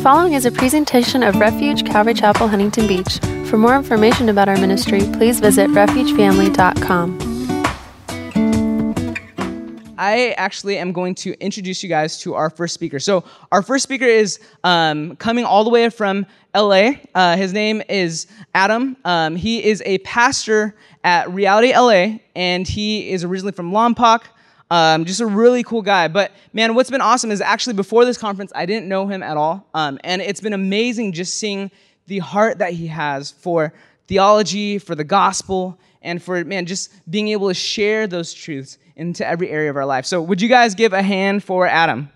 following is a presentation of Refuge Calvary Chapel, Huntington Beach. For more information about our ministry, please visit refugefamily.com. I actually am going to introduce you guys to our first speaker. So our first speaker is coming all the way from LA. His name is Adam. He is a pastor at Reality LA, and he is originally from Lompoc. Just a really cool guy. But man, what's been awesome is actually before this conference, I didn't know him at all. And it's been amazing just seeing the heart that he has for theology, for the gospel, and for, man, just being able to share those truths into every area of our life. So would you guys give a hand for Adam?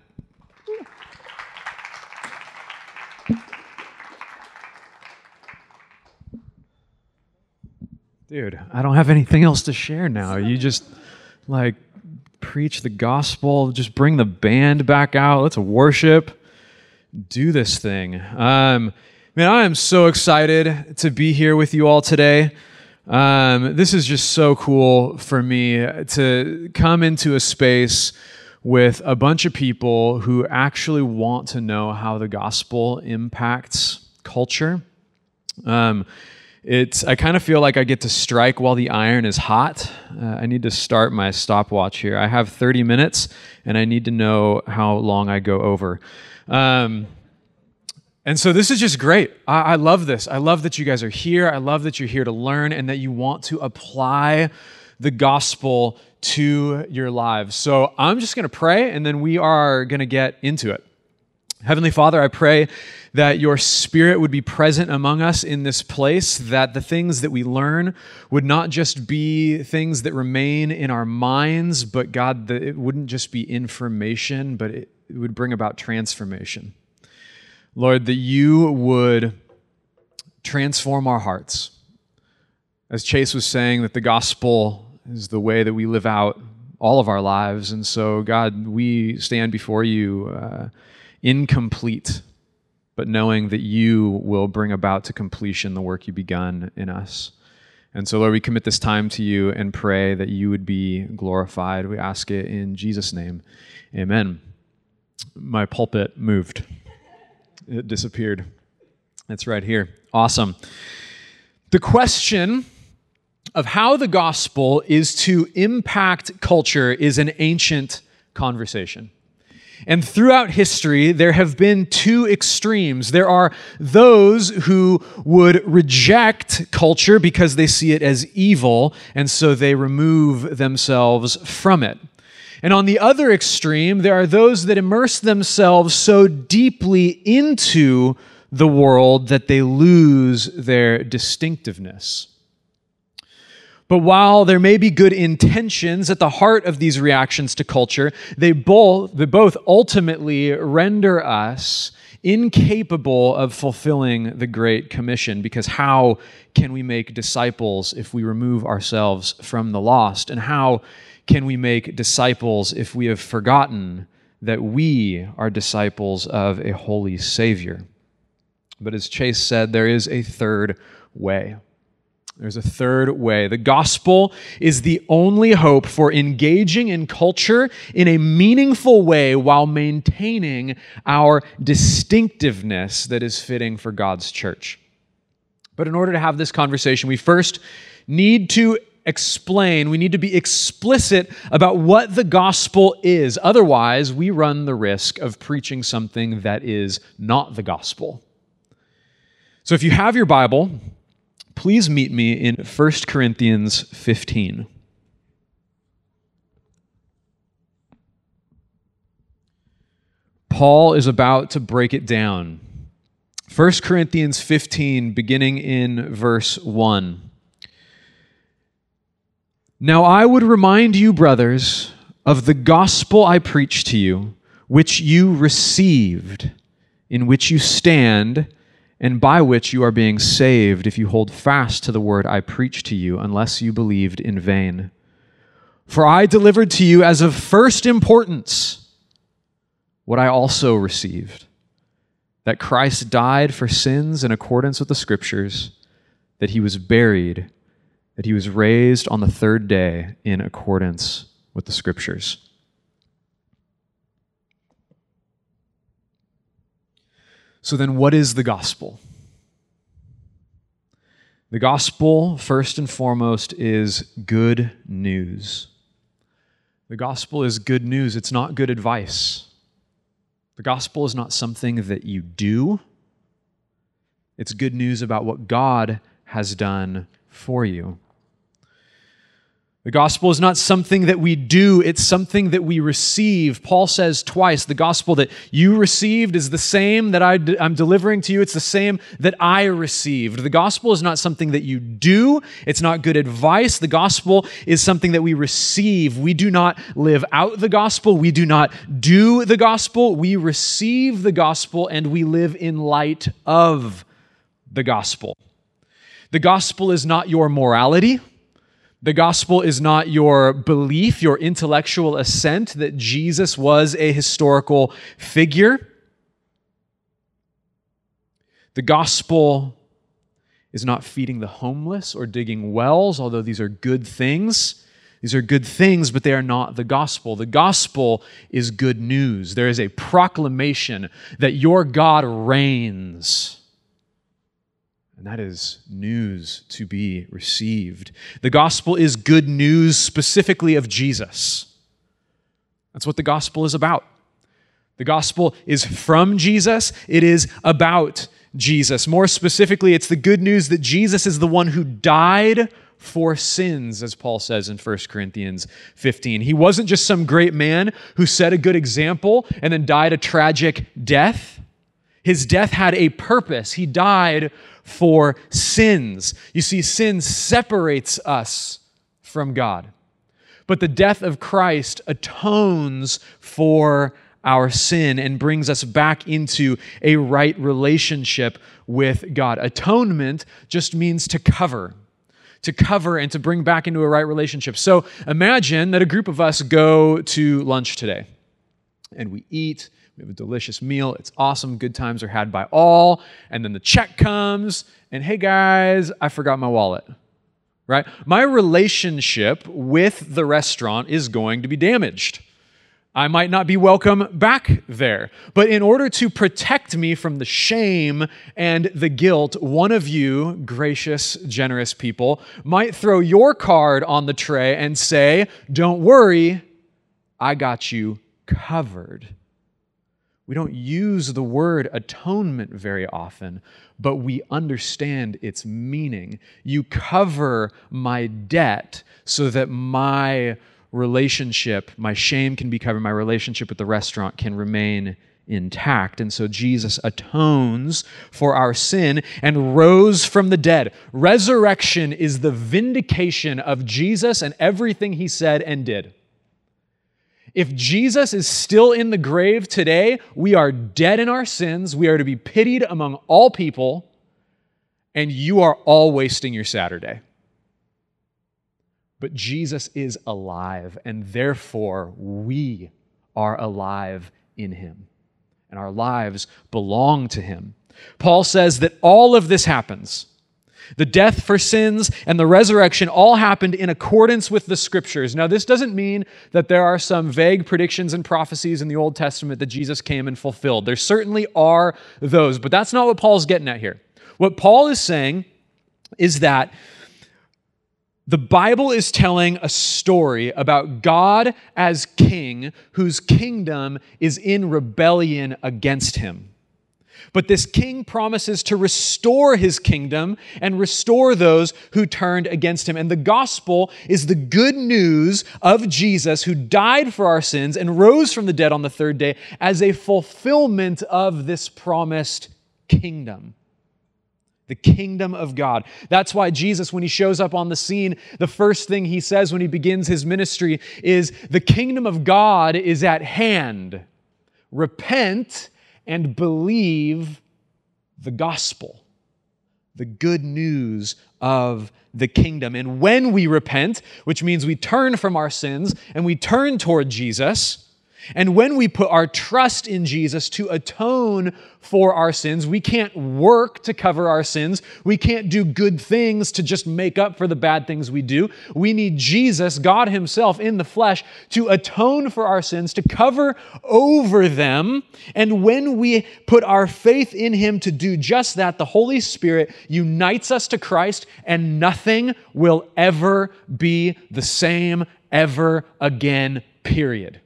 Dude, I don't have anything else to share now. You just, preach the gospel, just bring the band back out, let's worship, do this thing. Man, I am so excited to be here with you all today. This is just so cool for me to come into a space with a bunch of people who actually want to know how the gospel impacts culture. I kind of feel like I get to strike while the iron is hot. I need to start my stopwatch here. I have 30 minutes, and I need to know how long I go over. And so this is just great. I love this. I love that you guys are here. I love that you're here to learn and that you want to apply the gospel to your lives. So I'm just going to pray, and then we are going to get into it. Heavenly Father, I pray that your Spirit would be present among us in this place, that the things that we learn would not just be things that remain in our minds, but God, that it wouldn't just be information, but it would bring about transformation. Lord, that you would transform our hearts. As Chase was saying, that the gospel is the way that we live out all of our lives. And so, God, we stand before you incomplete, but knowing that you will bring about to completion the work you begun in us. And so, Lord, we commit this time to you and pray that you would be glorified. We ask it in Jesus' name. Amen. My pulpit moved. It disappeared. It's right here. Awesome. The question of how the gospel is to impact culture is an ancient conversation. And throughout history, there have been two extremes. There are those who would reject culture because they see it as evil, and so they remove themselves from it. And on the other extreme, there are those that immerse themselves so deeply into the world that they lose their distinctiveness. But while there may be good intentions at the heart of these reactions to culture, they both ultimately render us incapable of fulfilling the Great Commission, because how can we make disciples if we remove ourselves from the lost? And how can we make disciples if we have forgotten that we are disciples of a holy Savior? But as Chase said, there is a third way. There's a third way. The gospel is the only hope for engaging in culture in a meaningful way while maintaining our distinctiveness that is fitting for God's church. But in order to have this conversation, we first need to we need to be explicit about what the gospel is. Otherwise, we run the risk of preaching something that is not the gospel. So if you have your Bible, please meet me in 1 Corinthians 15. Paul is about to break it down. 1 Corinthians 15, beginning in verse 1. Now I would remind you, brothers, of the gospel I preached to you, which you received, in which you stand, and by which you are being saved, if you hold fast to the word I preached to you, unless you believed in vain. For I delivered to you as of first importance what I also received, that Christ died for sins in accordance with the Scriptures, that he was buried, that he was raised on the third day in accordance with the Scriptures. So then what is the gospel? The gospel, first and foremost, is good news. The gospel is good news. It's not good advice. The gospel is not something that you do. It's good news about what God has done for you. The gospel is not something that we do, it's something that we receive. Paul says twice, the gospel that you received is the same that I'm delivering to you. It's the same that I received. The gospel is not something that you do. It's not good advice. The gospel is something that we receive. We do not live out the gospel. We do not do the gospel. We receive the gospel and we live in light of the gospel. The gospel is not your morality. The gospel is not your belief, your intellectual assent that Jesus was a historical figure. The gospel is not feeding the homeless or digging wells, although these are good things. These are good things, but they are not the gospel. The gospel is good news. There is a proclamation that your God reigns. And that is news to be received. The gospel is good news specifically of Jesus. That's what the gospel is about. The gospel is from Jesus. It is about Jesus. More specifically, it's the good news that Jesus is the one who died for sins, as Paul says in 1 Corinthians 15. He wasn't just some great man who set a good example and then died a tragic death. His death had a purpose. He died for sins. You see, sin separates us from God. But the death of Christ atones for our sin and brings us back into a right relationship with God. Atonement just means to cover and to bring back into a right relationship. So imagine that a group of us go to lunch today and we eat. We have a delicious meal. It's awesome. Good times are had by all. And then the check comes, and hey guys, I forgot my wallet, right? My relationship with the restaurant is going to be damaged. I might not be welcome back there. But in order to protect me from the shame and the guilt, one of you, gracious, generous people, might throw your card on the tray and say, "Don't worry, I got you covered." We don't use the word atonement very often, but we understand its meaning. You cover my debt so that my relationship, my shame can be covered, my relationship with the restaurant can remain intact. And so Jesus atones for our sin and rose from the dead. Resurrection is the vindication of Jesus and everything he said and did. If Jesus is still in the grave today, we are dead in our sins, we are to be pitied among all people, and you are all wasting your Saturday. But Jesus is alive, and therefore we are alive in him, and our lives belong to him. Paul says that all of this happens. The death for sins and the resurrection all happened in accordance with the Scriptures. Now, this doesn't mean that there are some vague predictions and prophecies in the Old Testament that Jesus came and fulfilled. There certainly are those, but that's not what Paul's getting at here. What Paul is saying is that the Bible is telling a story about God as king whose kingdom is in rebellion against him. But this king promises to restore his kingdom and restore those who turned against him. And the gospel is the good news of Jesus who died for our sins and rose from the dead on the third day as a fulfillment of this promised kingdom. The kingdom of God. That's why Jesus, when he shows up on the scene, the first thing he says when he begins his ministry is, "The kingdom of God is at hand. Repent and believe the gospel," the good news of the kingdom. And when we repent, which means we turn from our sins and we turn toward Jesus, And when we put our trust in Jesus to atone for our sins, we can't work to cover our sins. We can't do good things to just make up for the bad things we do. We need Jesus, God Himself in the flesh, to atone for our sins, to cover over them. And when we put our faith in Him to do just that, the Holy Spirit unites us to Christ, and nothing will ever be the same ever again, period.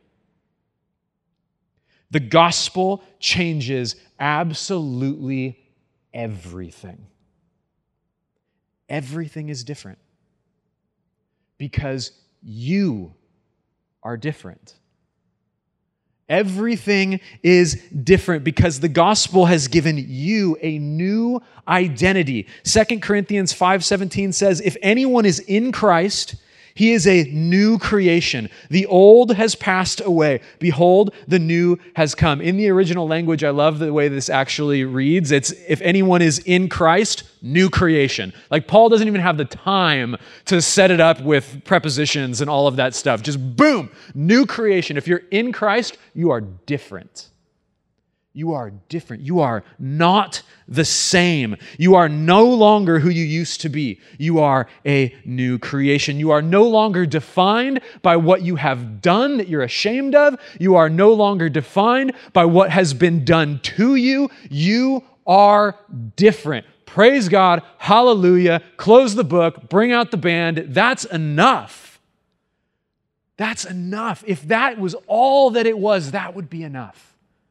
The gospel changes absolutely everything. Everything is different because you are different. Everything is different because the gospel has given you a new identity. 2 Corinthians 5:17 says, if anyone is in Christ, he is a new creation. The old has passed away. Behold, the new has come. In the original language, I love the way this actually reads. It's, if anyone is in Christ, new creation. Like Paul doesn't even have the time to set it up with prepositions and all of that stuff. Just boom, new creation. If you're in Christ, you are different. You are different. You are not the same. You are no longer who you used to be. You are a new creation. You are no longer defined by what you have done that you're ashamed of. You are no longer defined by what has been done to you. You are different. Praise God. Hallelujah. Close the book. Bring out the band. That's enough. That's enough. If that was all that it was, that would be enough.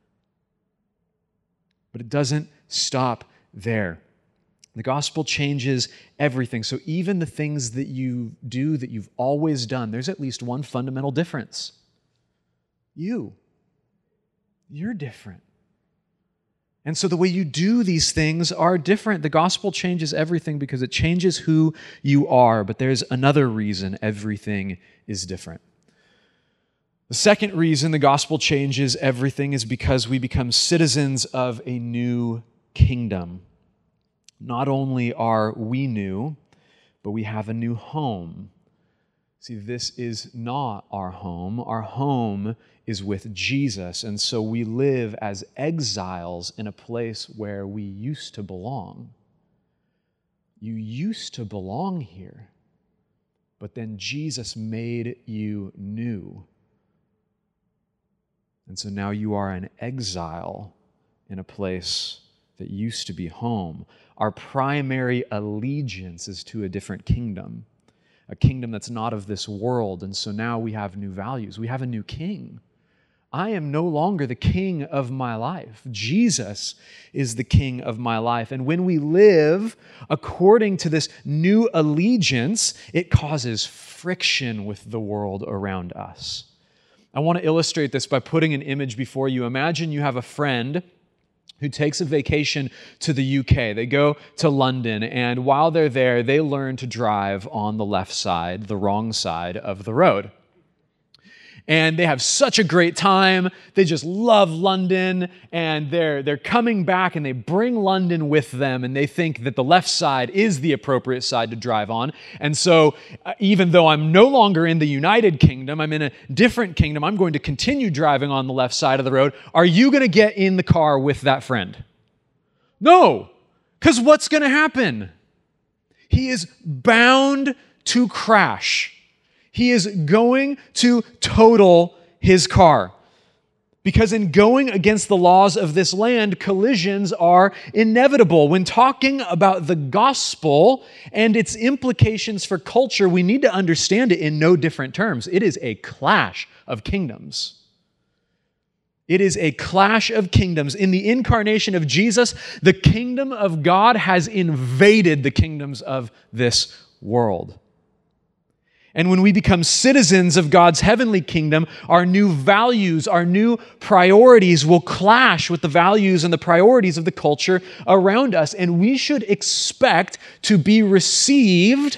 But it doesn't stop there. The gospel changes everything. So even the things that you do that you've always done, there's at least one fundamental difference. You're different. And so the way you do these things are different. The gospel changes everything because it changes who you are. But there's another reason everything is different. The second reason the gospel changes everything is because we become citizens of a new kingdom. Not only are we new, but we have a new home. See, this is not our home. Our home is with Jesus, and so we live as exiles in a place where we used to belong. You used to belong here, but then Jesus made you new. And so now you are an exile in a place that used to be home. Our primary allegiance is to a different kingdom, a kingdom that's not of this world. And so now we have new values. We have a new king. I am no longer the king of my life. Jesus is the king of my life. And when we live according to this new allegiance, it causes friction with the world around us. I want to illustrate this by putting an image before you. Imagine you have a friend who takes a vacation to the UK. They go to London, and while they're there, they learn to drive on the left side, the wrong side of the road. And they have such a great time. They just love London, and they're coming back, and they bring London with them, and they think that the left side is the appropriate side to drive on. And so even though I'm no longer in the United Kingdom, I'm in a different kingdom, I'm going to continue driving on the left side of the road. Are you going to get in the car with that friend? No, because what's going to happen? He is bound to crash. He is going to total his car. Because in going against the laws of this land, collisions are inevitable. When talking about the gospel and its implications for culture, we need to understand it in no different terms. It is a clash of kingdoms. It is a clash of kingdoms. In the incarnation of Jesus, the kingdom of God has invaded the kingdoms of this world. And when we become citizens of God's heavenly kingdom, our new values, our new priorities will clash with the values and the priorities of the culture around us. And we should expect to be received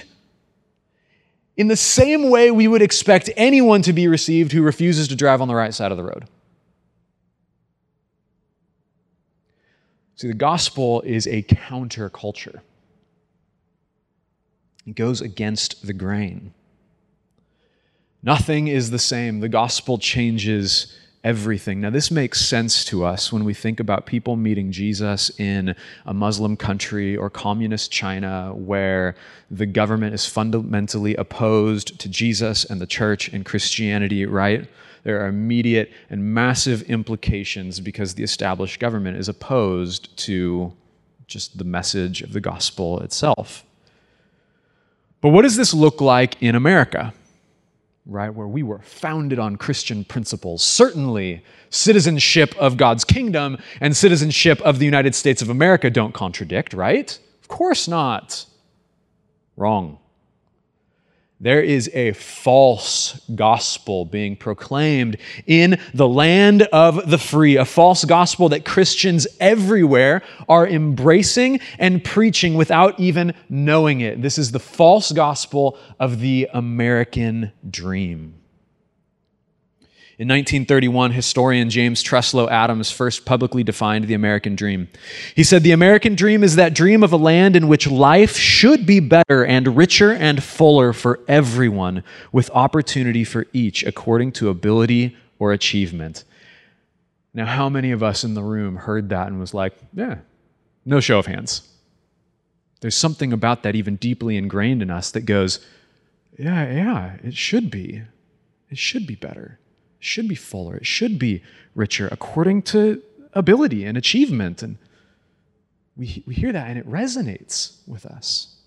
in the same way we would expect anyone to be received who refuses to drive on the right side of the road. See, the gospel is a counterculture. It goes against the grain. Nothing is the same. The gospel changes everything. Now, this makes sense to us when we think about people meeting Jesus in a Muslim country or communist China where the government is fundamentally opposed to Jesus and the church and Christianity, right? There are immediate and massive implications because the established government is opposed to just the message of the gospel itself. But what does this look like in America? Right, where we were founded on Christian principles. Certainly, citizenship of God's kingdom and citizenship of the United States of America don't contradict, right? Of course not. Wrong. There is a false gospel being proclaimed in the land of the free, a false gospel that Christians everywhere are embracing and preaching without even knowing it. This is the false gospel of the American dream. In 1931, historian James Treslow Adams first publicly defined the American dream. He said, "The American dream is that dream of a land in which life should be better and richer and fuller for everyone, with opportunity for each according to ability or achievement." Now, how many of us in the room heard that and was like, yeah, no show of hands? There's something about that even deeply ingrained in us that goes, yeah, it should be. It should be better. It should be fuller. It should be richer according to ability and achievement. And we hear that and it resonates with us.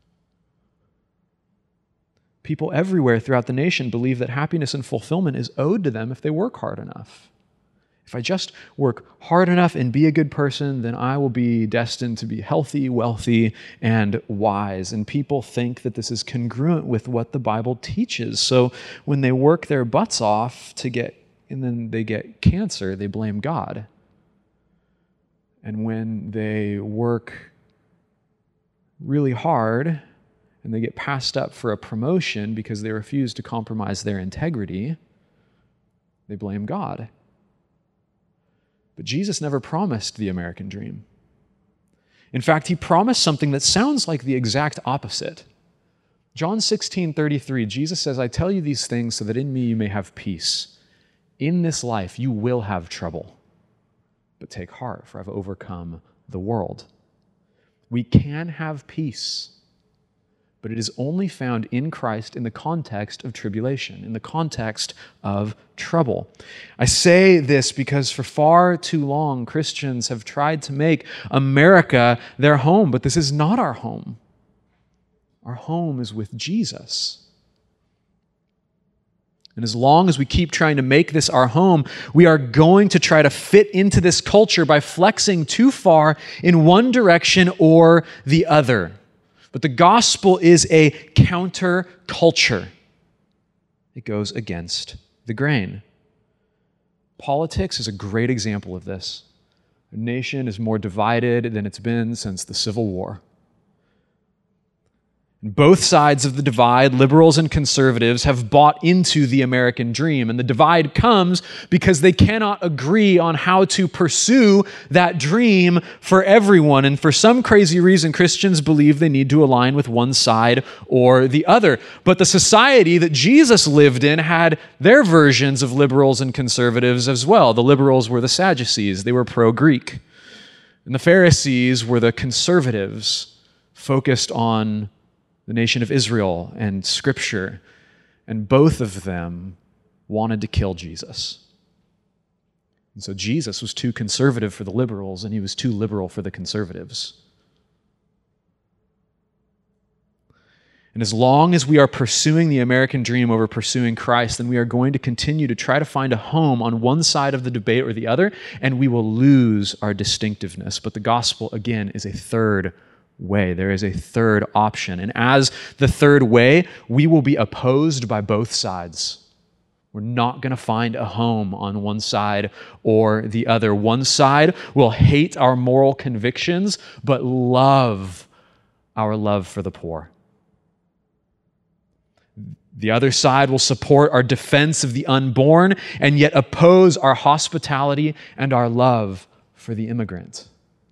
People everywhere throughout the nation believe that happiness and fulfillment is owed to them if they work hard enough. If I just work hard enough and be a good person, then I will be destined to be healthy, wealthy, and wise. And people think that this is congruent with what the Bible teaches. So when they work their butts off and then they get cancer, they blame God. And when they work really hard and they get passed up for a promotion because they refuse to compromise their integrity, they blame God. But Jesus never promised the American dream. In fact, he promised something that sounds like the exact opposite. John 16:33, Jesus says, "I tell you these things so that in me you may have peace. In this life you will have trouble, but take heart, for I've overcome the world." We can have peace, but it is only found in Christ in the context of tribulation, in the context of trouble. I say this because for far too long, Christians have tried to make America their home, but this is not our home. Our home is with Jesus. And as long as we keep trying to make this our home, we are going to try to fit into this culture by flexing too far in one direction or the other. But the gospel is a counterculture. It goes against the grain. Politics is a great example of this. A nation is more divided than it's been since the Civil War. Both sides of the divide, liberals and conservatives, have bought into the American dream. And the divide comes because they cannot agree on how to pursue that dream for everyone. And for some crazy reason, Christians believe they need to align with one side or the other. But the society that Jesus lived in had their versions of liberals and conservatives as well. The liberals were the Sadducees. They were pro-Greek. And the Pharisees were the conservatives, focused on the nation of Israel and Scripture, and both of them wanted to kill Jesus. And so Jesus was too conservative for the liberals, and he was too liberal for the conservatives. And as long as we are pursuing the American dream over pursuing Christ, then we are going to continue to try to find a home on one side of the debate or the other, and we will lose our distinctiveness. But the gospel, again, is a third way. There is a third option. And as the third way, we will be opposed by both sides. We're not going to find a home on one side or the other. One side will hate our moral convictions, but love our love for the poor. The other side will support our defense of the unborn and yet oppose our hospitality and our love for the immigrant.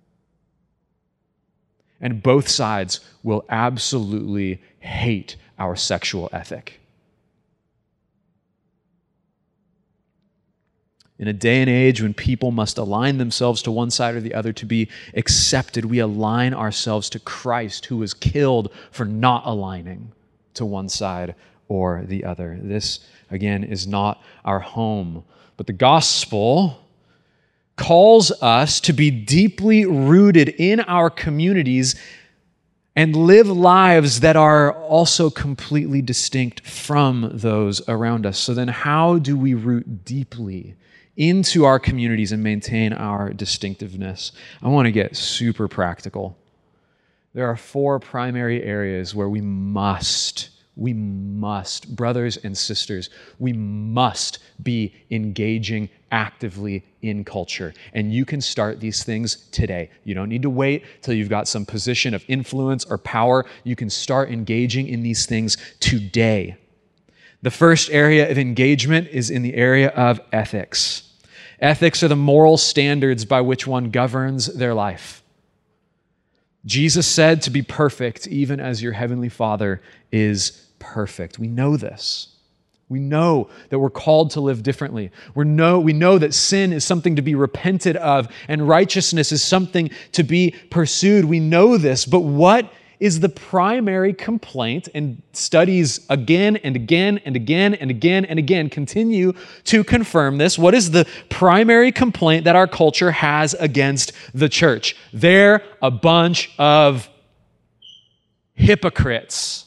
And both sides will absolutely hate our sexual ethic. In a day and age when people must align themselves to one side or the other to be accepted, we align ourselves to Christ, who was killed for not aligning to one side or the other. This, again, is not our home. But the gospel calls us to be deeply rooted in our communities and live lives that are also completely distinct from those around us. So then how do we root deeply into our communities and maintain our distinctiveness? I want to get super practical. There are 4 primary areas where we must, brothers and sisters, we must be engaging actively in culture. And you can start these things today. You don't need to wait till you've got some position of influence or power. You can start engaging in these things today. The first area of engagement is in the area of ethics. Ethics are the moral standards by which one governs their life. Jesus said to be perfect, even as your heavenly Father is perfect. We know this. We know that we're called to live differently. We know that sin is something to be repented of and righteousness is something to be pursued. We know this, but what is the primary complaint? And studies again and again and again and again and again continue to confirm this. What is the primary complaint that our culture has against the church? They're a bunch of hypocrites.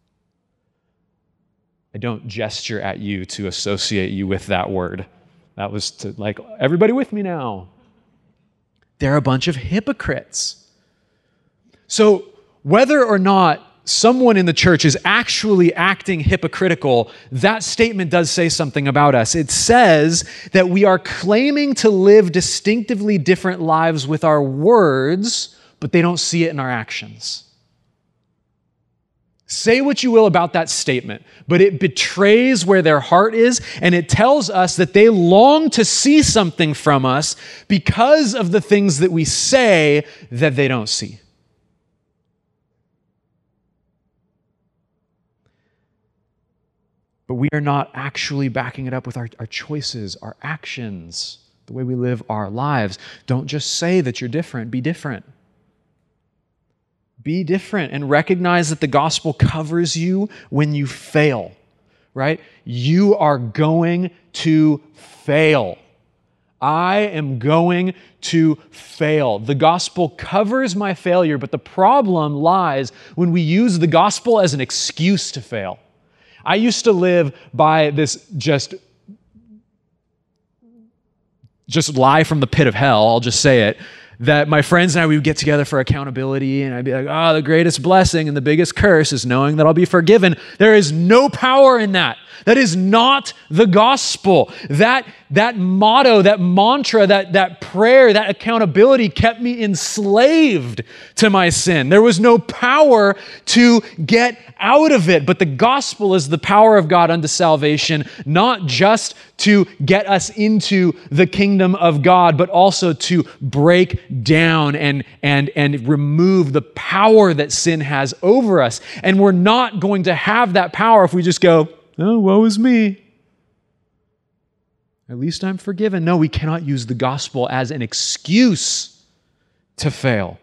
I don't gesture at you to associate you with that word. That was to everybody with me now. They're a bunch of hypocrites. So whether or not someone in the church is actually acting hypocritical, that statement does say something about us. It says that we are claiming to live distinctively different lives with our words, but they don't see it in our actions. Say what you will about that statement, but it betrays where their heart is, and it tells us that they long to see something from us because of the things that we say that they don't see. But we are not actually backing it up with our choices, our actions, the way we live our lives. Don't just say that you're different, be different. Be different and recognize that the gospel covers you when you fail, right? You are going to fail. I am going to fail. The gospel covers my failure, but the problem lies when we use the gospel as an excuse to fail. I used to live by this just lie from the pit of hell, I'll just say it, that my friends and I, we would get together for accountability, and I'd be like, the greatest blessing and the biggest curse is knowing that I'll be forgiven. There is no power in that. That is not the gospel. That motto, that mantra, that prayer, that accountability kept me enslaved to my sin. There was no power to get out of it. But the gospel is the power of God unto salvation, not just to get us into the kingdom of God, but also to break down and remove the power that sin has over us. And we're not going to have that power if we just go, oh, woe is me. At least I'm forgiven. No, we cannot use the gospel as an excuse to fail.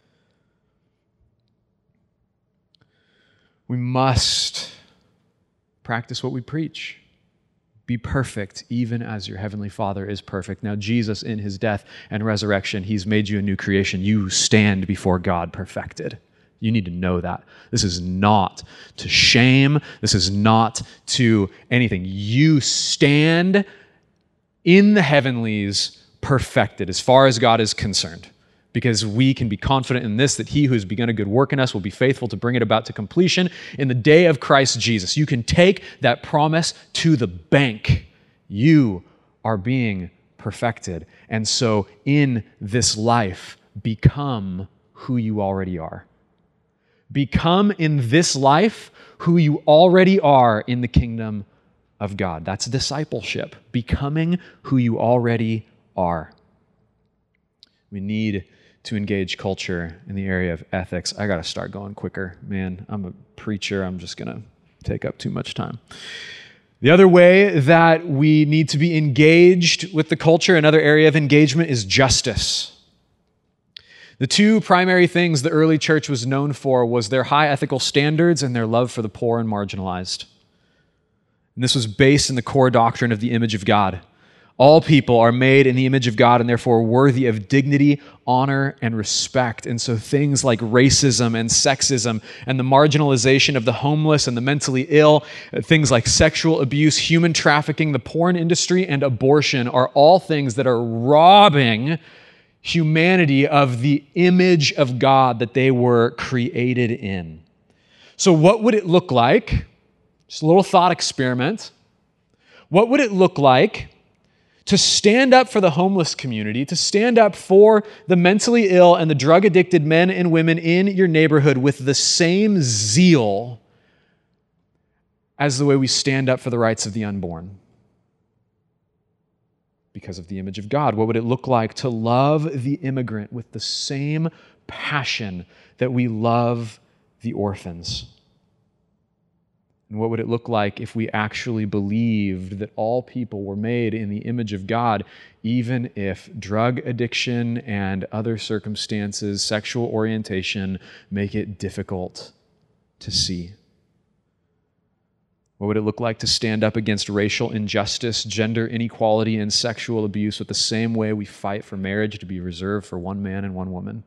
We must practice what we preach. Be perfect, even as your heavenly Father is perfect. Now, Jesus, in his death and resurrection, he's made you a new creation. You stand before God perfected. You need to know that. This is not to shame. This is not to anything. You stand in the heavenlies perfected as far as God is concerned, because we can be confident in this, that he who has begun a good work in us will be faithful to bring it about to completion in the day of Christ Jesus. You can take that promise to the bank. You are being perfected. And so in this life, become who you already are. Become in this life who you already are in the kingdom of God. That's discipleship, becoming who you already are. We need to engage culture in the area of ethics. I got to start going quicker. Man, I'm a preacher. I'm just going to take up too much time. The other way that we need to be engaged with the culture, another area of engagement, is justice. The two primary things the early church was known for was their high ethical standards and their love for the poor and marginalized. And this was based in the core doctrine of the image of God. All people are made in the image of God and therefore worthy of dignity, honor, and respect. And so things like racism and sexism and the marginalization of the homeless and the mentally ill, things like sexual abuse, human trafficking, the porn industry, and abortion are all things that are robbing humanity of the image of God that they were created in. So what would it look like? Just a little thought experiment. What would it look like to stand up for the homeless community, to stand up for the mentally ill and the drug-addicted men and women in your neighborhood with the same zeal as the way we stand up for the rights of the unborn? Because of the image of God. What would it look like to love the immigrant with the same passion that we love the orphans? And what would it look like if we actually believed that all people were made in the image of God, even if drug addiction and other circumstances, sexual orientation, make it difficult to see? What would it look like to stand up against racial injustice, gender inequality, and sexual abuse with the same way we fight for marriage to be reserved for one man and one woman?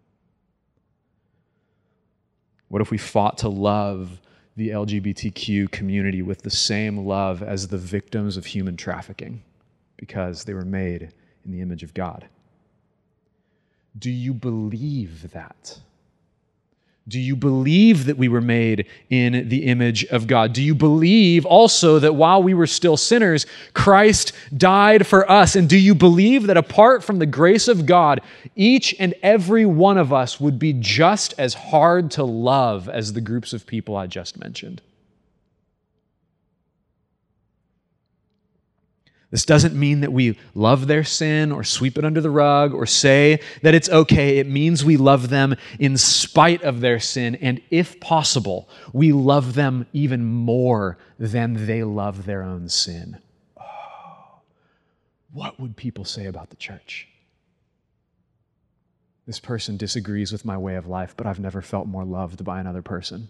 What if we fought to love the LGBTQ community with the same love as the victims of human trafficking because they were made in the image of God? Do you believe that? Do you believe that we were made in the image of God? Do you believe also that while we were still sinners, Christ died for us? And do you believe that apart from the grace of God, each and every one of us would be just as hard to love as the groups of people I just mentioned? This doesn't mean that we love their sin or sweep it under the rug or say that it's okay. It means we love them in spite of their sin, and if possible, we love them even more than they love their own sin. Oh, what would people say about the church? This person disagrees with my way of life, but I've never felt more loved by another person.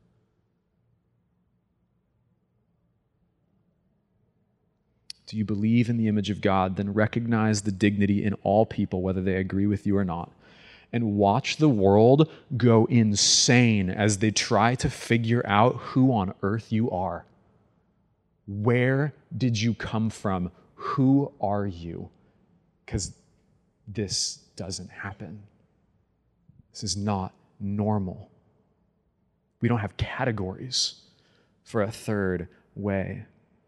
Do you believe in the image of God? Then recognize the dignity in all people, whether they agree with you or not. And watch the world go insane as they try to figure out who on earth you are. Where did you come from? Who are you? Because this doesn't happen. This is not normal. We don't have categories for a third way.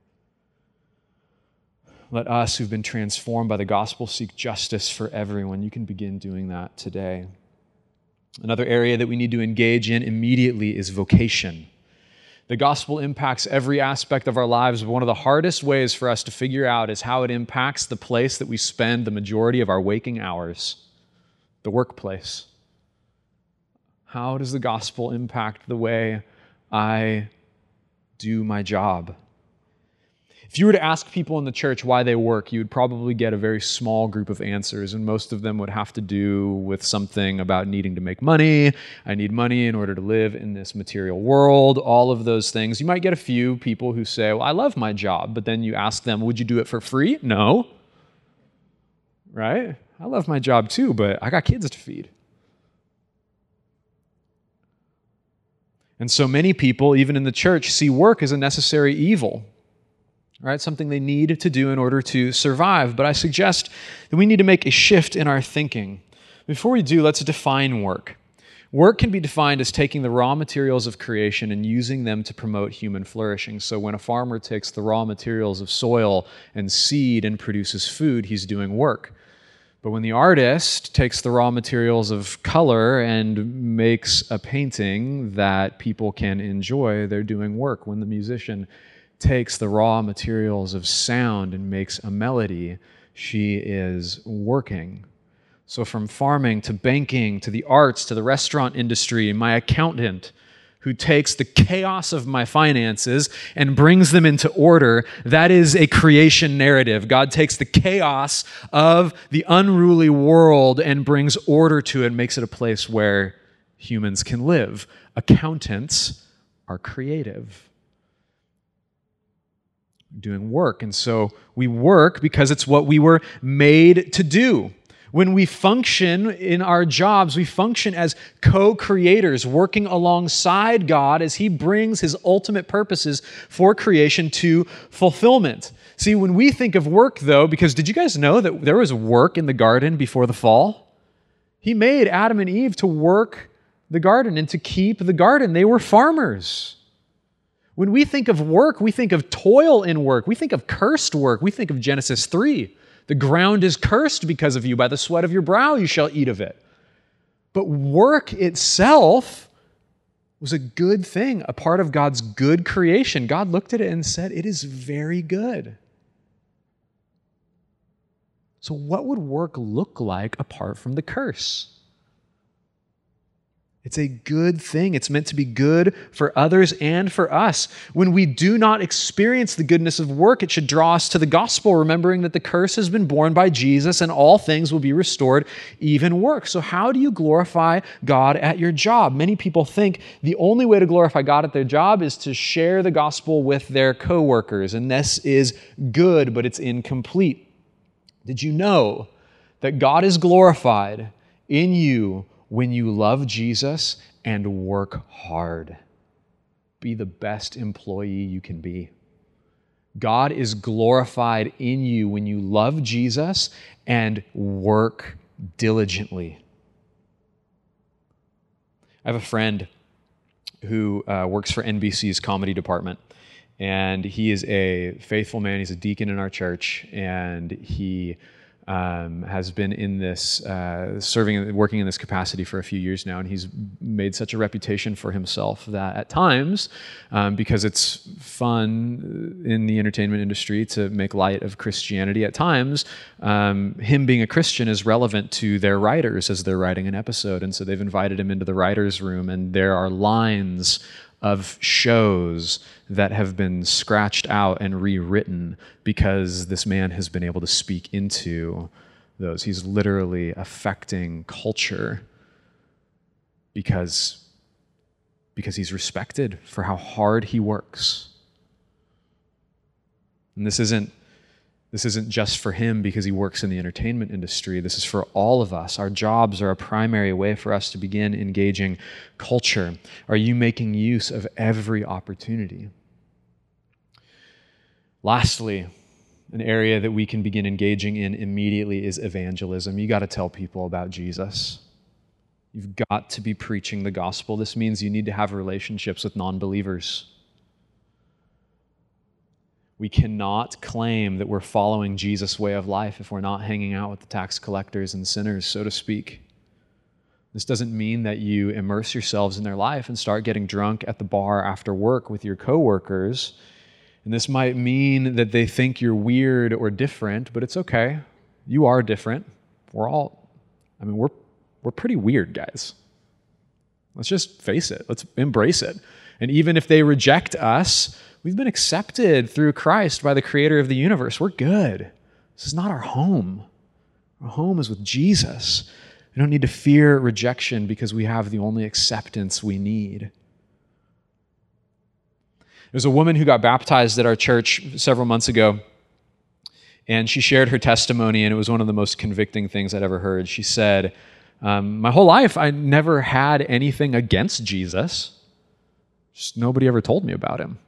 Let us who've been transformed by the gospel seek justice for everyone. You can begin doing that today. Another area that we need to engage in immediately is vocation. The gospel impacts every aspect of our lives, but one of the hardest ways for us to figure out is how it impacts the place that we spend the majority of our waking hours, the workplace. How does the gospel impact the way I do my job? If you were to ask people in the church why they work, you would probably get a very small group of answers, and most of them would have to do with something about needing to make money. I need money in order to live in this material world, all of those things. You might get a few people who say, well, I love my job, but then you ask them, would you do it for free? No. Right? I love my job too, but I got kids to feed. And so many people, even in the church, see work as a necessary evil. Right? Something they need to do in order to survive. But I suggest that we need to make a shift in our thinking. Before we do, let's define work. Work can be defined as taking the raw materials of creation and using them to promote human flourishing. So when a farmer takes the raw materials of soil and seed and produces food, he's doing work. But when the artist takes the raw materials of color and makes a painting that people can enjoy, they're doing work. When the musician takes the raw materials of sound and makes a melody, she is working. So from farming to banking to the arts to the restaurant industry, my accountant who takes the chaos of my finances and brings them into order. That is a creation narrative. God takes the chaos of the unruly world and brings order to it and makes it a place where humans can live. Accountants are creative, doing work. And so we work because it's what we were made to do. When we function in our jobs, we function as co-creators, working alongside God as He brings His ultimate purposes for creation to fulfillment. See, when we think of work, though, because did you guys know that there was work in the garden before the fall? He made Adam and Eve to work the garden and to keep the garden. They were farmers. When we think of work, we think of toil in work. We think of cursed work. We think of Genesis 3. The ground is cursed because of you. By the sweat of your brow you shall eat of it. But work itself was a good thing, a part of God's good creation. God looked at it and said, it is very good. So what would work look like apart from the curse? It's a good thing. It's meant to be good for others and for us. When we do not experience the goodness of work, it should draw us to the gospel, remembering that the curse has been borne by Jesus and all things will be restored, even work. So how do you glorify God at your job? Many people think the only way to glorify God at their job is to share the gospel with their coworkers, and this is good, but it's incomplete. Did you know that God is glorified in you when you love Jesus and work hard? Be the best employee you can be. God is glorified in you when you love Jesus and work diligently. I have a friend who works for NBC's comedy department, and he is a faithful man. He's a deacon in our church, and he has been in this, working in this capacity for a few years now, and he's made such a reputation for himself that at times, because it's fun in the entertainment industry to make light of Christianity, at times, him being a Christian is relevant to their writers as they're writing an episode, and so they've invited him into the writer's room, and there are lines of shows that have been scratched out and rewritten because this man has been able to speak into those. He's literally affecting culture because he's respected for how hard he works. And this isn't just for him because he works in the entertainment industry. This is for all of us. Our jobs are a primary way for us to begin engaging culture. Are you making use of every opportunity? Lastly, an area that we can begin engaging in immediately is evangelism. You got to tell people about Jesus. You've got to be preaching the gospel. This means you need to have relationships with non-believers. We cannot claim that we're following Jesus' way of life if we're not hanging out with the tax collectors and sinners, so to speak. This doesn't mean that you immerse yourselves in their life and start getting drunk at the bar after work with your coworkers. And this might mean that they think you're weird or different, but it's okay. You are different. We're pretty weird, guys. Let's just face it. Let's embrace it. And even if they reject us, we've been accepted through Christ by the creator of the universe. We're good. This is not our home. Our home is with Jesus. We don't need to fear rejection because we have the only acceptance we need. There's a woman who got baptized at our church several months ago, and she shared her testimony, and it was one of the most convicting things I'd ever heard. She said, my whole life I never had anything against Jesus. Just nobody ever told me about him.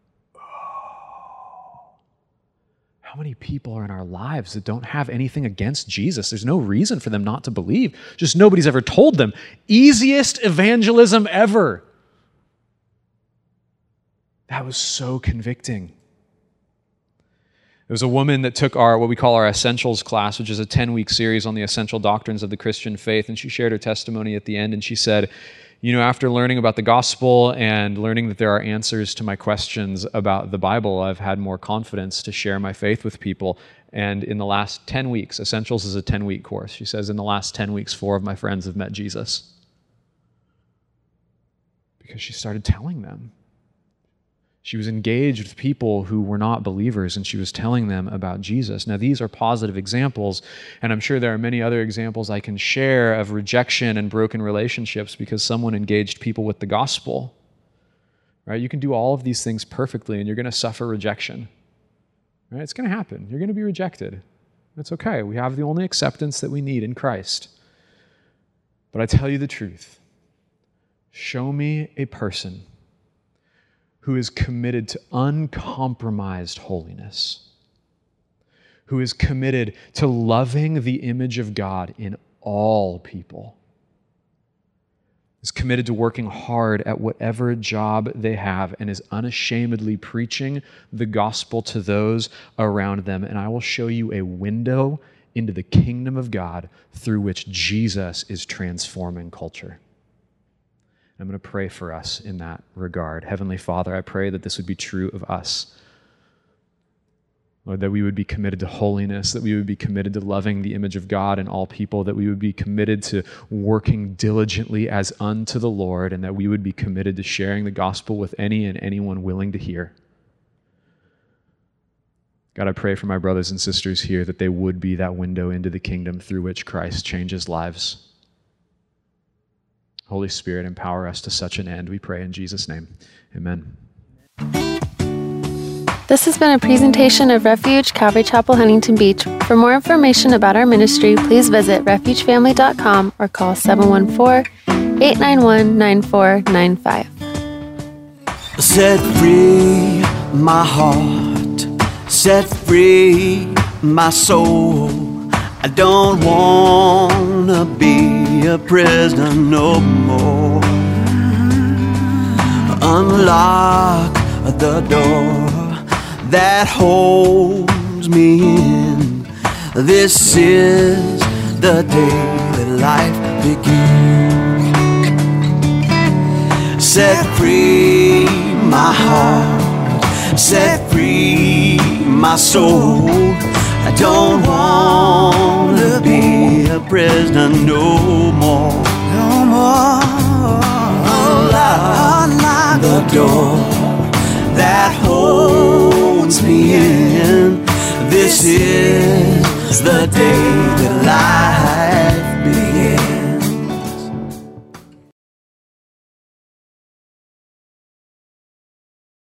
How many people are in our lives that don't have anything against Jesus? There's no reason for them not to believe. Just nobody's ever told them. Easiest evangelism ever. That was so convicting. There was a woman that took what we call our Essentials class, which is a 10-week series on the essential doctrines of the Christian faith, and she shared her testimony at the end, and she said, after learning about the gospel and learning that there are answers to my questions about the Bible, I've had more confidence to share my faith with people. And in the last 10 weeks, Essentials is a 10-week course. She says, in the last 10 weeks, 4 of my friends have met Jesus. Because she started telling them. She was engaged with people who were not believers, and she was telling them about Jesus. Now, these are positive examples, and I'm sure there are many other examples I can share of rejection and broken relationships because someone engaged people with the gospel. Right? You can do all of these things perfectly, and you're going to suffer rejection. Right? It's going to happen. You're going to be rejected. That's okay. We have the only acceptance that we need in Christ. But I tell you the truth. Show me a person who is committed to uncompromised holiness, who is committed to loving the image of God in all people, is committed to working hard at whatever job they have, and is unashamedly preaching the gospel to those around them. And I will show you a window into the kingdom of God through which Jesus is transforming culture. I'm going to pray for us in that regard. Heavenly Father, I pray that this would be true of us. Lord, that we would be committed to holiness, that we would be committed to loving the image of God in all people, that we would be committed to working diligently as unto the Lord, and that we would be committed to sharing the gospel with any and anyone willing to hear. God, I pray for my brothers and sisters here that they would be that window into the kingdom through which Christ changes lives. Holy Spirit, empower us to such an end. We pray in Jesus' name. Amen. This has been a presentation of Refuge Calvary Chapel, Huntington Beach. For more information about our ministry, please visit refugefamily.com or call 714-891-9495. Set free my heart, set free my soul. I don't want to be a prisoner no more. Unlock the door that holds me in. This is the day that life begins. Set free my heart, set free my soul. I don't want to be a prisoner no more. No more. Unlock the door that holds me in. This is the day that life